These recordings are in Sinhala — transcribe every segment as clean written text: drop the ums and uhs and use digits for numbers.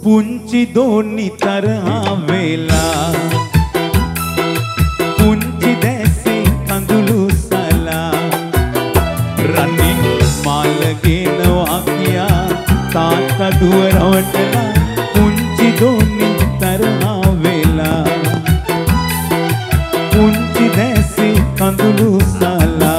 පුංචි දෝනි තරහා වෙලා පුංචි දැසේ කඳුළු සලා රනින් මාල ගෙනවා කියා තාත්තා දුව රවටලා පුංචි දෝනි තරහා වෙලා පුංචි දැසේ කඳුළු සලා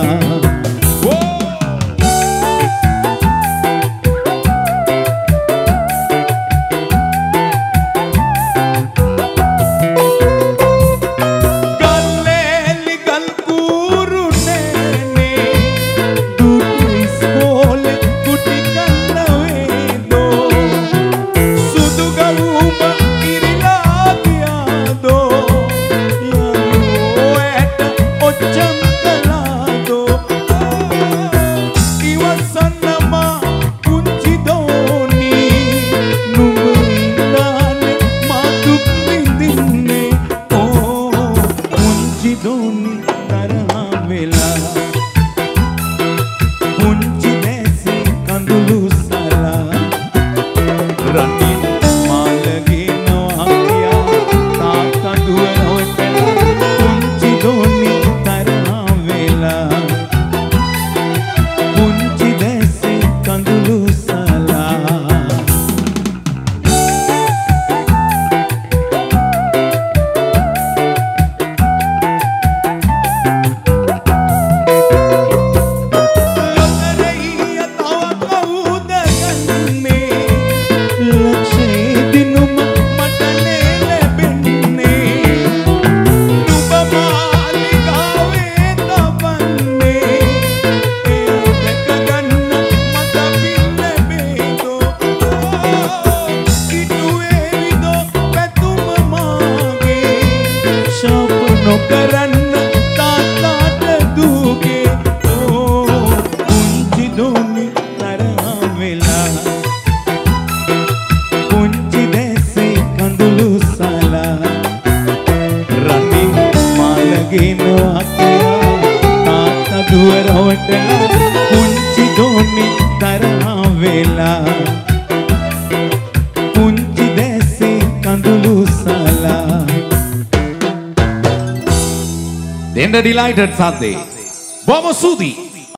Delighted Sunday. Vamos Sudi.